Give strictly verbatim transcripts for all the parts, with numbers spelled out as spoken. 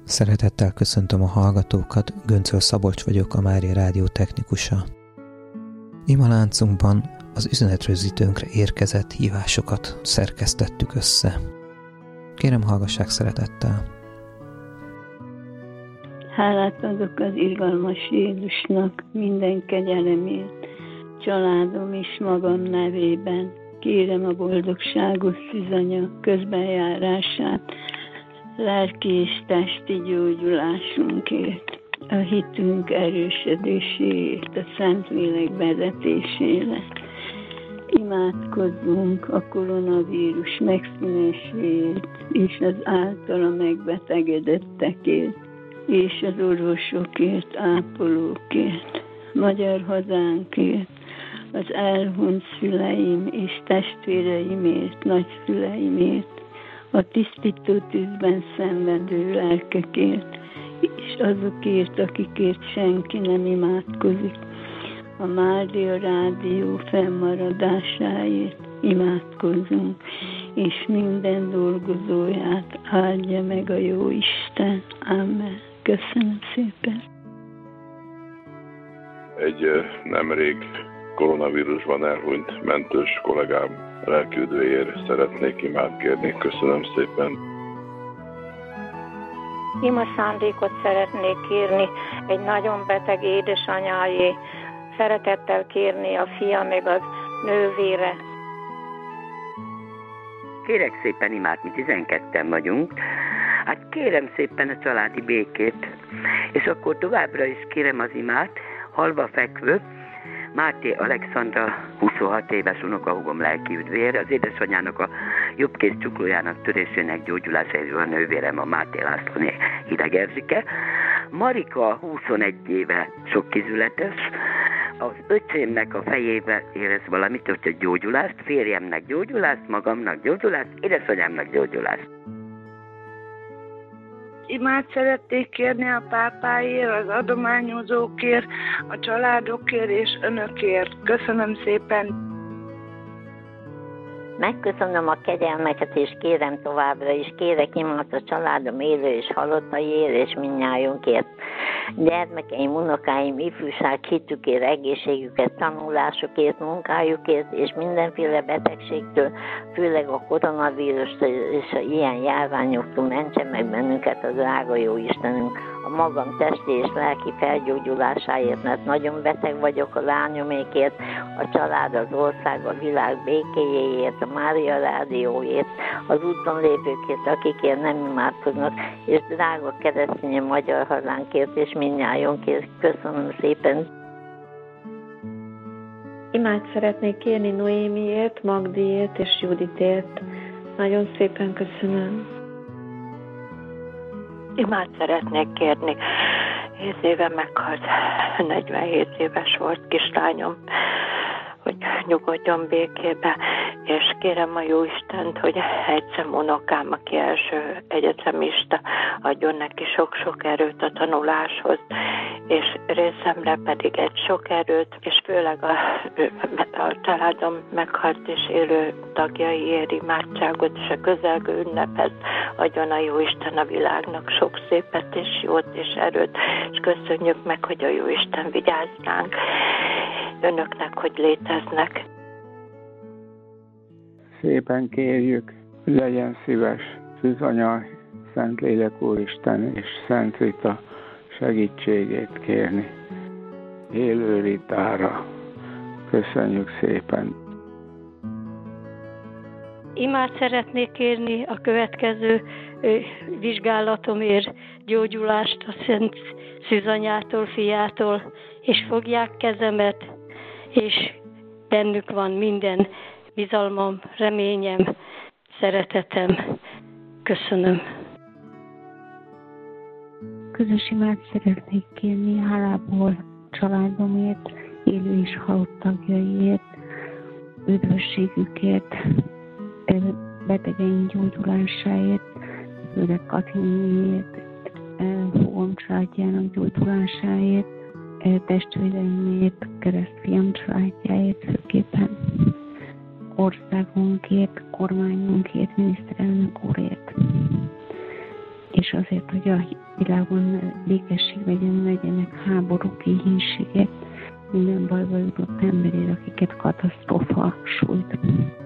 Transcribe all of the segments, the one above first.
Szeretettel köszöntöm a hallgatókat, Göncöl Szabolcs vagyok, a Mária Rádió technikusa. Imaláncunkban az üzenetrögzítőnkre érkezett hívásokat szerkesztettük össze. Kérem, hallgassák szeretettel! Hálát adok az irgalmas Jézusnak minden kegyelemért, családom is magam nevében. Kérem a boldogságos szűzanya közbenjárását, lelki és testi gyógyulásunkért, a hitünk erősödéséért, a Szentlélek vezetésére. Imádkozzunk a koronavírus megszűnéséért, és az általa megbetegedettekért, és az orvosokért, ápolókért, magyar hazánkért, az elhunyt szüleim és testvéreimért, nagyszüleimért, a tisztító tűzben szenvedő lelkekért, és azokért, akikért senki nem imádkozik. A Mária Rádió fennmaradásáért imádkozunk, és minden dolgozóját áldja meg a jó Isten. Amen. Köszönöm szépen. Egy nemrég koronavírusban elhunyt mentős kollégám lelküldőjéért szeretnék imát kérni. Köszönöm szépen. Ima szándékot szeretnék kérni egy nagyon beteg édesanyáé. Szeretettel kérni a fia meg az nővére. Kérek szépen imát, mi tizenketten vagyunk. Hát kérem szépen a családi békét. És akkor továbbra is kérem az imát, halva fekvő, Máté Alexandra, huszonhat éves unokahúgom lelki üdvér, az édesanyjának a jobbkéz csuklójának törésének gyógyulásáért a nővérem, a Máté Lászlóné Hideg Erzsike. Marika huszonegy éve sok kizületes, az öcsémnek a fejébe érez valamit, hogyha gyógyulást, férjemnek gyógyulást, magamnak gyógyulást, édesanyámnak gyógyulást. Imát szerették kérni a pápáért, az adományozókért, a családokért és önökért. Köszönöm szépen! Megköszönöm a kegyelmeket, és kérem továbbra is, kérek imát a családom élő és halottaiért, és mindnyájunkért. Gyermekeim, unokáim, ifjúság, hitükért, egészségükért, tanulásukért, munkájukért, és mindenféle betegségtől, főleg a koronavírustól és a ilyen járványoktól mentse meg bennünket a drága jó Istenünk, a magam testi és lelki felgyógyulásáért, mert nagyon beteg vagyok, a lányomékért, a család, az ország, a világ békéjéért, a Mária Rádióért, az úton lépőkért, akikért nem imádkoznak, és drága keresztény magyar hazánkért, és mindnyájunkért. Köszönöm szépen! Imát szeretnék kérni Noémiért, Magdiért és Juditért. Nagyon szépen köszönöm. Imát szeretnék kérni. hét éve meghalt, negyvenhét éves volt kislányom, hogy nyugodjon békébe, és kérem a Jóistent, hogy egyszer unokám, aki első egyetemista, adjon neki sok-sok erőt a tanuláshoz, és részemre pedig egy sok erőt, és főleg a, a családom meghalt és élő tagjaiért imádságot, és a közelgő ünnepet adjon a Jóisten a világnak sok szépet és jót és erőt, és köszönjük meg, hogy a Jóisten vigyázz ránk, önöknek, hogy léteznek. Szépen kérjük, hogy legyen szíves Szűzanya, Szentlélek Úristen és Szent Rita segítségét kérni. Élő Ritára. Köszönjük szépen. Imát szeretnék kérni a következő vizsgálatomért, gyógyulást a Szent Szűzanyától, fiától, és fogják kezemet, és bennük van minden bizalmam, reményem, szeretetem. Köszönöm. Közös imát szeretnék kérni hálából családomért, élő és halott tagjaiért, üdvösségükért, betegeink gyógyulásáért, főleg Katiniért, fogom családjának gyógyulásáért, testvéreimért, keresztfiam családjáért főképpen, országunkért, kormányunkért, miniszterelnök úrért, és és azért, hogy a világon békesség legyen, legyenek háborúk, éhínségek, minden bajba jutott emberért, akiket katasztrófa sújt.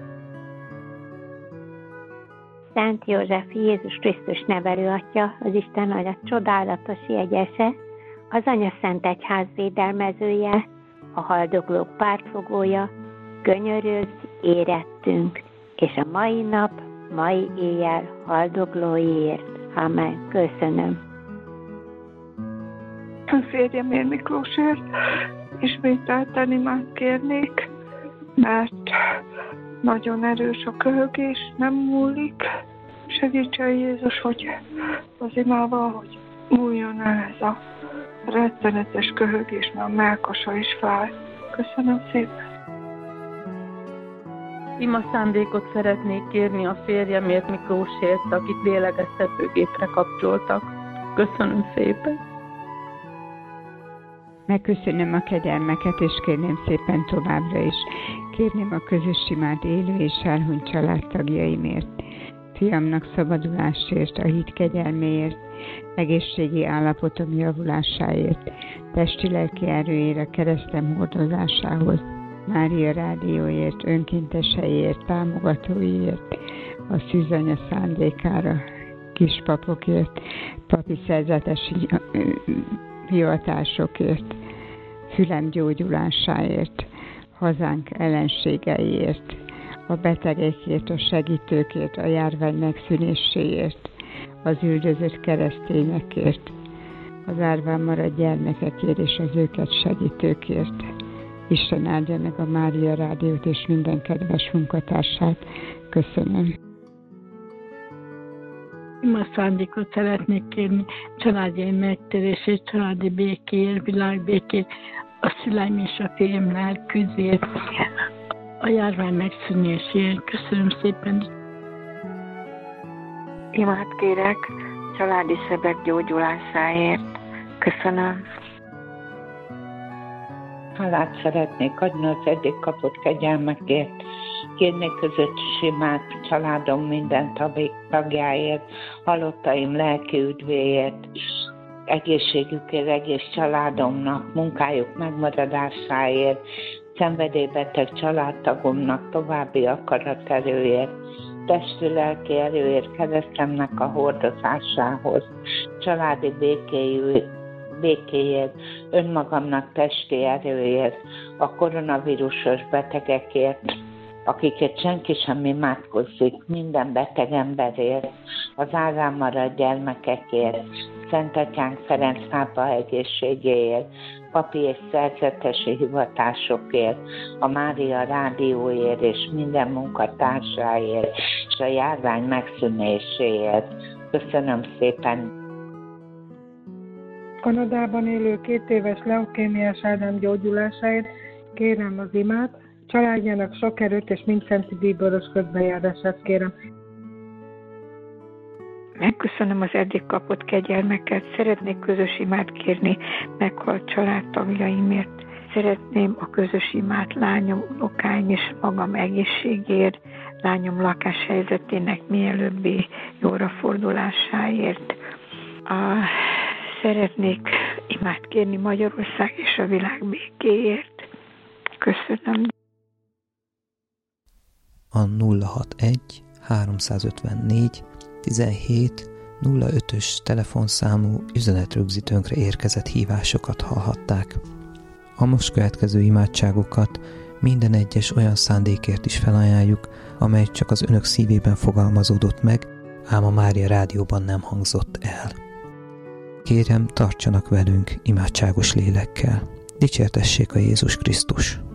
Szent József, Jézus Krisztus nevelőatya, az Isten Atya csodálatos jegyese, az Anya Szent Egyház védelmezője, a haldoklók pártfogója, könyörögj érettünk, és a mai nap, mai éjjel haldoklóiért. Amen. Köszönöm. A férjemért, Miklósért ismételten imád kérnék, mert nagyon erős a köhögés, nem múlik. Segítsen Jézus, hogy az imával, hogy múljon el ez a rettenetes köhögés, mert a mellkasa is fáj. Köszönöm szépen. Ima szándékot szeretnék kérni a férjemért, Miklósért, akit lélegeztetőgépre kapcsoltak. Köszönöm szépen. Megköszönöm a kegyelmeket, és kérném szépen továbbra is. Kérném a közös imát élő és elhunyt családtagjaimért, fiamnak szabadulásért, a hit kegyelméért, egészségi állapotom javulásáért, testi-lelki erőért, a keresztem hordozásához, Mária rádióért, önkénteseiért, támogatóiért, a szűzanya szándékára, kispapokért, papi szerzetesi hivatásokért, fülem gyógyulásáért, hazánk ellenségeiért, a betegekért, a segítőkért, a járvány megszűnéséért, az üldözött keresztényekért, az árván maradt gyermekekért és az őket segítőkért. Isten áldja meg a Mária Rádiót és minden kedves munkatársát. Köszönöm. Ima szándékot szeretnék kérni, családjaim megtérését, családi békéért, világbékét, a szüleim és a férjem lelküzért, a járvány megszűnésért. Köszönöm szépen. Imát kérek családi sebek gyógyulásáért. Köszönöm. Hálát szeretnék adni az eddig kapott kegyelmekért. Kérnék közös imát családom minden tagjáért, halottaim lelki üdvéért, egészségükért, egész családomnak, munkájuk megmaradásáért, szenvedélybeteg családtagomnak további akaraterőért, testi-lelki erőért, keresztemnek a hordozásához, családi békéjű, békéért, önmagamnak testi erőért, a koronavírusos betegekért, akiket senki sem imádkozik, minden beteg emberért, az árán maradt gyermekekért, Szent Atyánk Ferenc pápa egészségéért, papi és szerzetesi hivatásokért, a Mária Rádióért és minden munkatársáért, és a járvány megszűnéséért. Köszönöm szépen! Kanadában élő két éves leukémiás Ádám gyógyulásáért kérem az imát, családjának sok erőt és mindszenti bíboros közbejárását kérem. Megköszönöm az eddig kapott kegyelmeket, szeretnék közös imát kérni meghalt családtagjaimért. Szeretném a közös imát lányom, unokáim és magam egészségért, lányom lakáshelyzetének mielőbbi jóra fordulásáért. A, szeretnék imát kérni Magyarország és a világ békéért. Köszönöm. A nulla hatvanegy háromszázötvennégy tizenhét nulla ötös telefonszámú üzenetrögzítőnkre érkezett hívásokat hallhatták. A most következő imádságokat minden egyes olyan szándékért is felajánljuk, amely csak az önök szívében fogalmazódott meg, ám a Mária Rádióban nem hangzott el. Kérem, tartsanak velünk imádságos lélekkel. Dicsértessék a Jézus Krisztus!